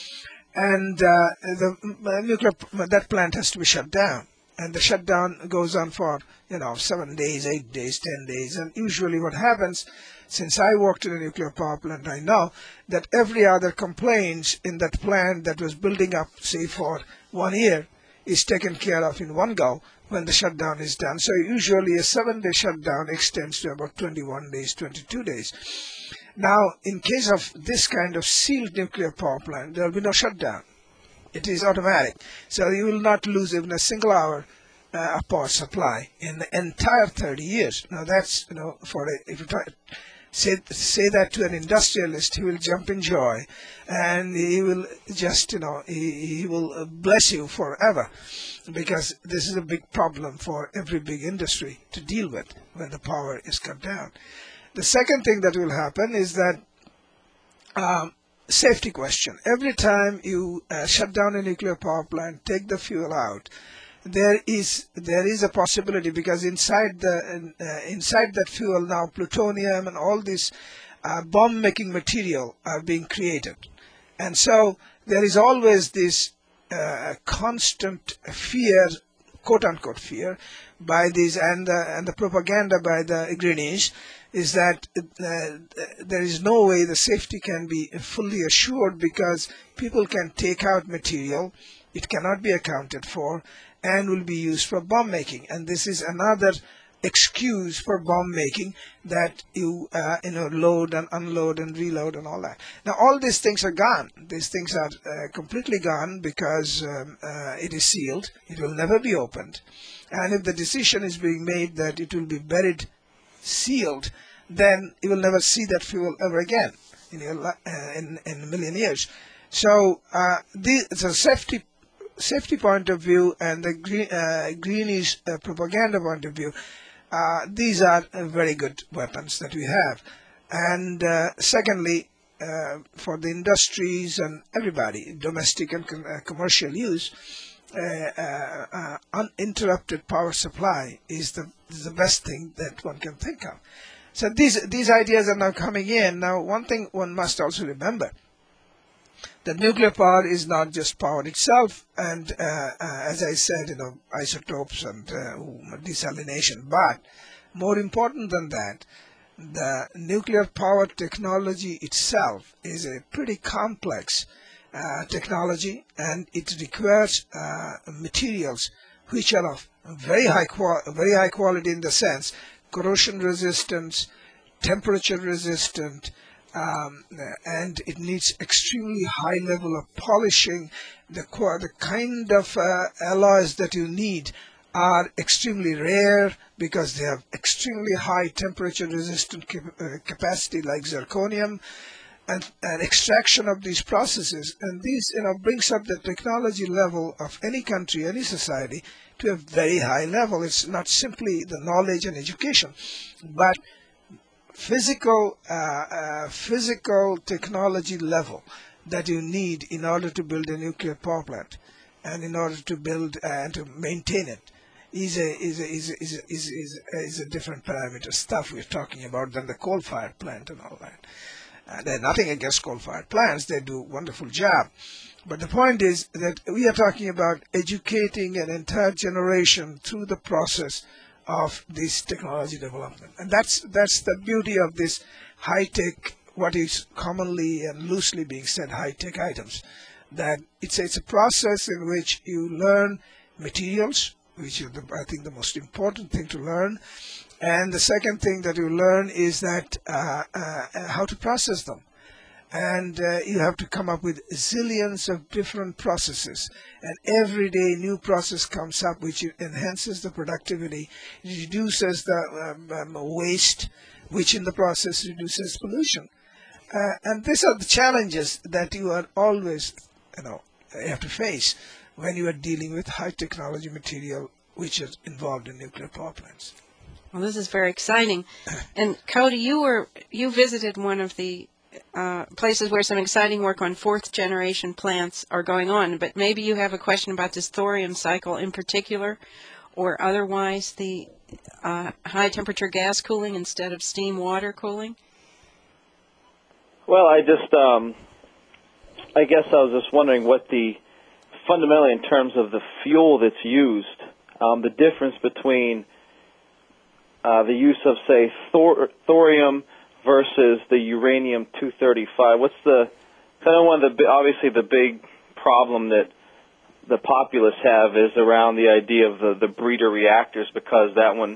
And uh, the uh, nuclear that plant has to be shut down. And the shutdown goes on for, you know, seven days, eight days, ten days. And usually what happens, since I worked in a nuclear power plant, I know that every other complaint in that plant that was building up, say, for one year, is taken care of in one go when the shutdown is done. So usually a seven-day shutdown extends to about twenty-one days, twenty-two days. Now, in case of this kind of sealed nuclear power plant, there will be no shutdown. It is automatic. So you will not lose even a single hour uh, of power supply in the entire thirty years. Now that's, you know, for a, if you try say say that to an industrialist, he will jump in joy, and he will just, you know, he, he will bless you forever, because this is a big problem for every big industry to deal with when the power is cut down. The second thing that will happen is that um, safety question. Every time you uh, shut down a nuclear power plant, take the fuel out, there is there is a possibility, because inside the uh, inside that fuel now plutonium and all these uh, bomb-making material are being created, and so there is always this uh, constant fear, quote unquote fear, by these and the and the propaganda by the Greenies, is that uh, there is no way the safety can be fully assured, because people can take out material, it cannot be accounted for, and will be used for bomb making. And this is another excuse for bomb making, that you uh, you know load and unload and reload and all that. Now all these things are gone. These things are uh, completely gone, because um, uh, it is sealed. It will never be opened. And if the decision is being made that it will be buried sealed, then you will never see that fuel ever again in your, uh, in, in a million years. So uh, the, it's a safety safety point of view, and the green, uh, Greenish uh, propaganda point of view. Uh, these are uh, very good weapons that we have. And uh, secondly, uh, for the industries and everybody, domestic and com- uh, commercial use, uh, uh, uh, uninterrupted power supply is the is the best thing that one can think of. So these these ideas are now coming in. Now, one thing one must also remember, that nuclear power is not just power itself, and uh, uh, as I said, you know, isotopes and uh, desalination. But more important than that, the nuclear power technology itself is a pretty complex uh, technology, and it requires uh, materials which are of very high qual- very high quality, in the sense corrosion resistance, temperature resistant. Um, and it needs extremely high level of polishing. The, the kind of uh, alloys that you need are extremely rare, because they have extremely high temperature resistant cap- uh, capacity, like zirconium, and, and extraction of these processes. And this, you know, brings up the technology level of any country, any society, to a very high level. It's not simply the knowledge and education, but physical uh, uh, physical technology level that you need in order to build a nuclear power plant, and in order to build uh, and to maintain it, is a is a, is a, is a, is a, is a, is a different parameter stuff we're talking about than the coal-fired plant and all that. Uh, there's nothing against coal-fired plants. They do a wonderful job. But the point is that we are talking about educating an entire generation through the process of this technology development. And that's that's the beauty of this high-tech, what is commonly and loosely being said high-tech items, that it's, it's a process in which you learn materials, which is, the, I think, the most important thing to learn. And the second thing that you learn is that uh, uh, how to process them. And uh, you have to come up with zillions of different processes. And every day new process comes up which enhances the productivity, reduces the um, um, waste, which in the process reduces pollution. Uh, and these are the challenges that you are always, you know, you have to face when you are dealing with high technology material which is involved in nuclear power plants. Well, this is very exciting. And Cody, you were you visited one of the uh, places where some exciting work on fourth generation plants are going on, but maybe you have a question about this thorium cycle in particular, or otherwise the uh, high temperature gas cooling instead of steam water cooling. Well, I just, um, I guess I was just wondering what the, fundamentally in terms of the fuel that's used, um, the difference between uh, the use of, say, thor- thorium versus the uranium two thirty-five. What's the, kind of one of the, obviously the big problem that the populace have is around the idea of the, the breeder reactors, because that one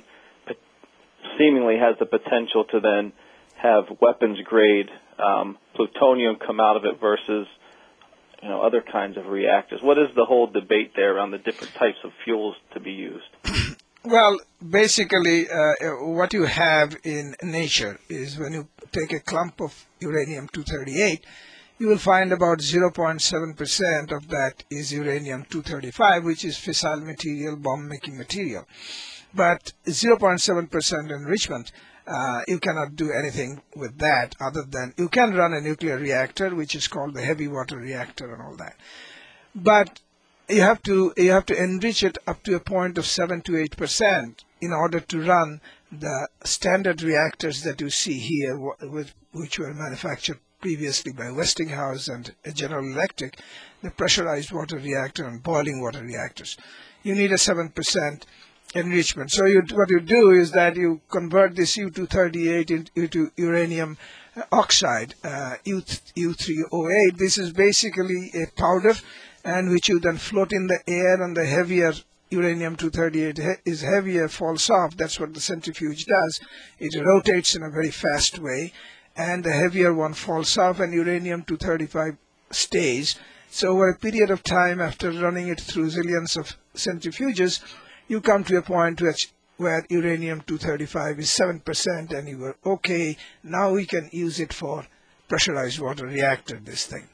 seemingly has the potential to then have weapons-grade um, plutonium come out of it versus, you know, other kinds of reactors. What is the whole debate there around the different types of fuels to be used? Well, basically, uh, what you have in nature is when you take a clump of uranium two thirty-eight, you will find about zero point seven percent of that is uranium two thirty-five, which is fissile material, bomb-making material. But zero point seven percent enrichment, uh, you cannot do anything with that other than you can run a nuclear reactor, which is called the heavy water reactor and all that. But you have to you have to enrich it up to a point of seven to eight percent in order to run the standard reactors that you see here, with, which were manufactured previously by Westinghouse and General Electric, the pressurized water reactor and boiling water reactors. You need a seven percent enrichment. So you, what you do is that you convert this U two thirty-eight into uranium oxide, uh, U three oh eight. This is basically a powder, and which you then float in the air, and the heavier uranium two thirty-eight is heavier, falls off. That's what the centrifuge does. It rotates in a very fast way, and the heavier one falls off, and uranium two thirty-five stays. So over a period of time, after running it through zillions of centrifuges, you come to a point which, where uranium two thirty-five is seven percent, and you were, okay, now we can use it for pressurized water reactor, this thing.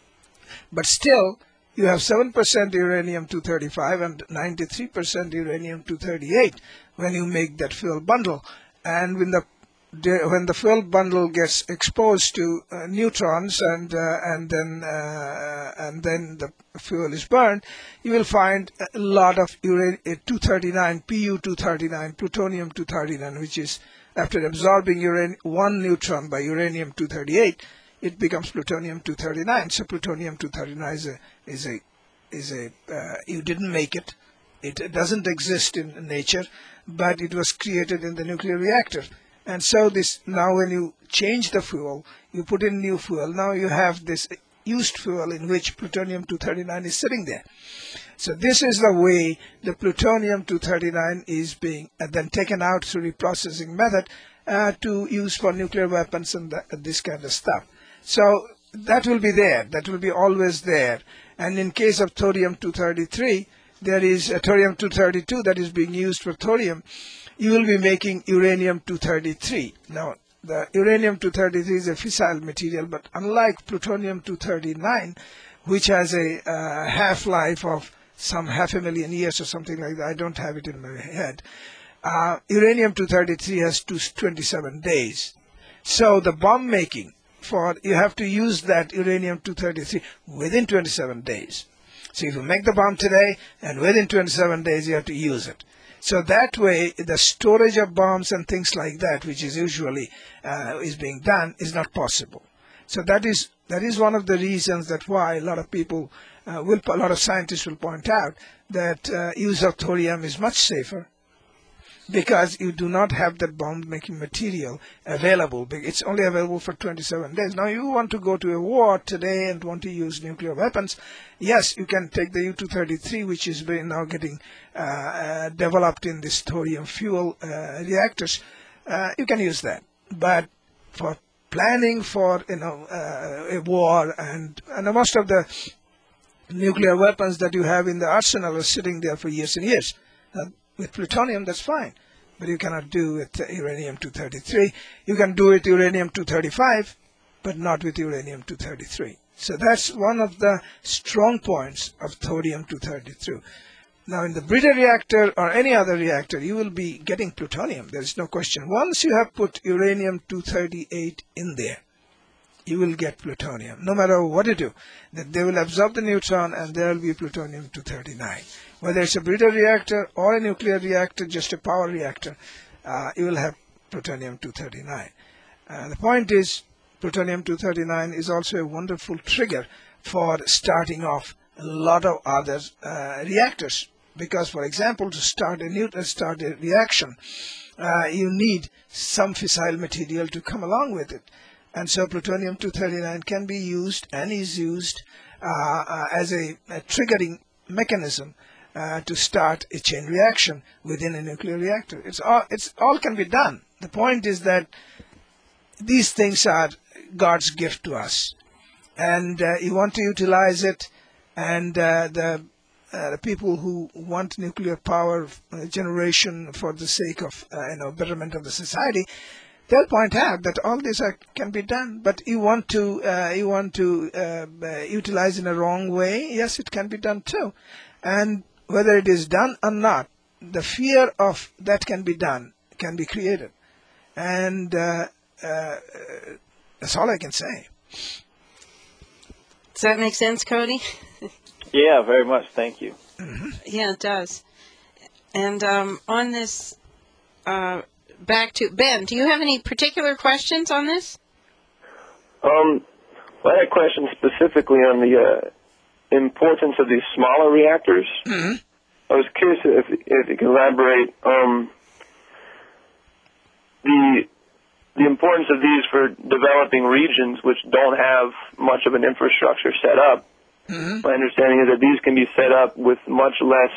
But still, you have seven percent uranium two thirty-five and ninety-three percent uranium two thirty-eight when you make that fuel bundle. And when the when the fuel bundle gets exposed to uh, neutrons and uh, and then uh, and then the fuel is burned, you will find a lot of uranium two thirty-nine, P U two thirty-nine, plutonium two thirty-nine, which is, after absorbing uranium, one neutron by uranium two thirty-eight, it becomes plutonium two thirty-nine. So plutonium two thirty-nine is a is a is a uh, you didn't make it. It doesn't exist in nature, but it was created in the nuclear reactor. And so this, now when you change the fuel, you put in new fuel, now you have this used fuel in which plutonium two thirty-nine is sitting there. So this is the way the plutonium two thirty-nine is being uh, then taken out through reprocessing method uh, to use for nuclear weapons and th- this kind of stuff. So that will be there, that will be always there. And in case of thorium two thirty-three, there is a thorium two thirty-two that is being used for thorium. You will be making uranium two thirty-three. Now, the uranium two thirty-three is a fissile material, but unlike plutonium two thirty-nine, which has a uh, half-life of some half a million years or something like that, I don't have it in my head, uh, uranium two thirty-three has twenty-seven days. So the bomb making, for you have to use that uranium two thirty-three within twenty-seven days. So if you make the bomb today, and within twenty-seven days you have to use it. So that way, the storage of bombs and things like that, which is usually uh, is being done, is not possible. So that is that is one of the reasons that why a lot of people uh, will, a lot of scientists will point out that uh, use of thorium is much safer, because you do not have that bomb-making material available. It's only available for twenty-seven days. Now, you want to go to a war today and want to use nuclear weapons, yes, you can take the U two thirty-three, which is now getting uh, uh, developed in this thorium fuel uh, reactors. Uh, you can use that. But for planning for, you know, uh, a war, and, and most of the nuclear weapons that you have in the arsenal are sitting there for years and years. Uh, With plutonium, that's fine, but you cannot do with uranium two thirty-three. You can do with uranium two thirty-five, but not with uranium two thirty-three. So that's one of the strong points of thorium two thirty-three. Now, in the breeder reactor or any other reactor, you will be getting plutonium. There is no question. Once you have put uranium two thirty-eight in there, you will get plutonium, no matter what you do. That they will absorb the neutron, and there will be plutonium two thirty-nine. Whether it's a breeder reactor or a nuclear reactor, just a power reactor, uh, you will have plutonium two thirty-nine. Uh, the point is, plutonium two thirty-nine is also a wonderful trigger for starting off a lot of other uh, reactors. Because, for example, to start a, new, start a reaction, uh, you need some fissile material to come along with it. And so plutonium two thirty-nine can be used and is used uh, uh, as a, a triggering mechanism uh, to start a chain reaction within a nuclear reactor. It's all, it's all can be done. The point is that these things are God's gift to us, and uh, you want to utilize it. And uh, the, uh, the people who want nuclear power uh, generation for the sake of uh, you know betterment of the society, they'll point out that all this are, can be done, but you want to uh, you want to uh, uh, utilize in a wrong way. Yes, it can be done too, and whether it is done or not, the fear of that can be done can be created, and uh, uh, that's all I can say. Does that make sense, Cody? Yeah, very much. Thank you. Mm-hmm. Yeah, it does. And um, on this. Uh, Back to Ben, do you have any particular questions on this? Um, well, I had a question specifically on the uh, importance of these smaller reactors. Mm-hmm. I was curious if, if you could elaborate um, the the importance of these for developing regions which don't have much of an infrastructure set up. Mm-hmm. My understanding is that these can be set up with much less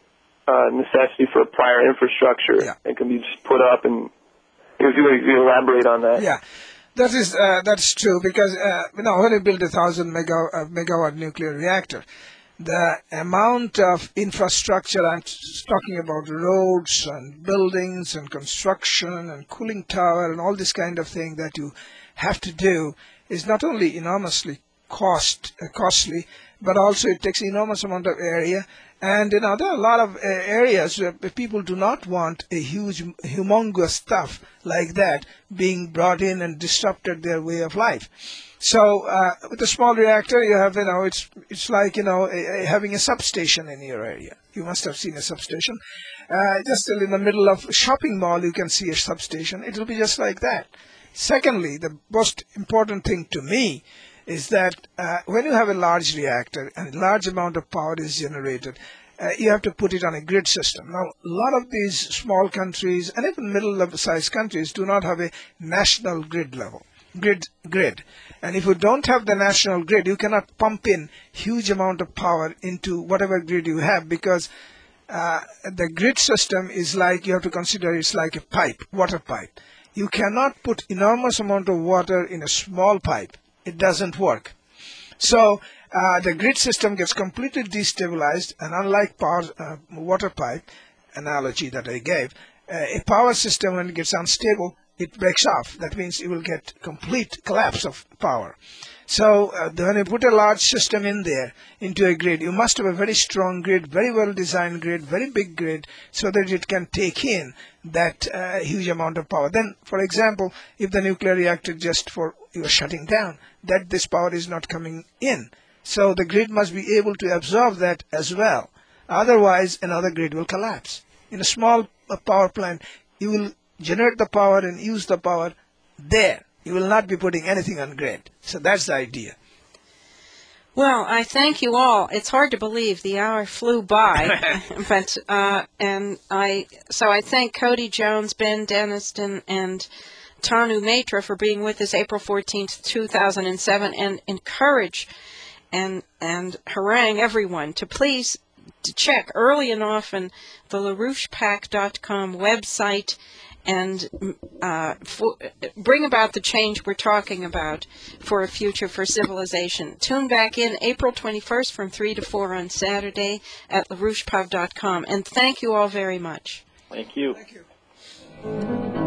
Uh, necessity for a prior infrastructure. Yeah. It can be just put up, and if you, if you elaborate on that. Yeah, that is uh, that's true, because uh, you know, when you build a thousand mega, uh, megawatt nuclear reactor, the amount of infrastructure, I'm talking about roads and buildings and construction and cooling tower and all this kind of thing that you have to do, is not only enormously cost uh, costly, but also it takes enormous amount of area. And you know, there are a lot of uh, areas where people do not want a huge, humongous stuff like that being brought in and disrupted their way of life. So uh, with a small reactor, you have, you know, it's it's like, you know, a, a, having a substation in your area. You must have seen a substation. Uh, just in the middle of a shopping mall, you can see a substation. It will be just like that. Secondly, the most important thing to me is that uh, when you have a large reactor and a large amount of power is generated, uh, you have to put it on a grid system. Now, a lot of these small countries and even middle-sized countries do not have a national grid level, grid, grid. And if you don't have the national grid, you cannot pump in huge amount of power into whatever grid you have, because uh, the grid system is like, you have to consider it's like a pipe, water pipe. You cannot put enormous amount of water in a small pipe. It doesn't work. So uh, the grid system gets completely destabilized, and unlike power, uh, water pipe analogy that I gave, uh, a power system, when it gets unstable, it breaks off. That means you will get complete collapse of power. So uh, when you put a large system in there, into a grid, you must have a very strong grid, very well designed grid, very big grid, so that it can take in that uh, huge amount of power. Then, for example, if the nuclear reactor just for you're shutting down, that this power is not coming in. So the grid must be able to absorb that as well. Otherwise, another grid will collapse. In a small uh, power plant, you will generate the power and use the power there. You will not be putting anything on grid. So that's the idea. Well, I thank you all. It's hard to believe the hour flew by, but uh, and I so I thank Cody Jones, Ben Deniston, and Tanu Matra for being with us April fourteenth, two thousand seven, and encourage and and harangue everyone to please to check early and often the LaRouche Pac dot com website and uh, for, bring about the change we're talking about for a future for civilization. Tune back in April twenty-first from three to four on Saturday at LaRouche Pac dot com. And thank you all very much. Thank you. Thank you.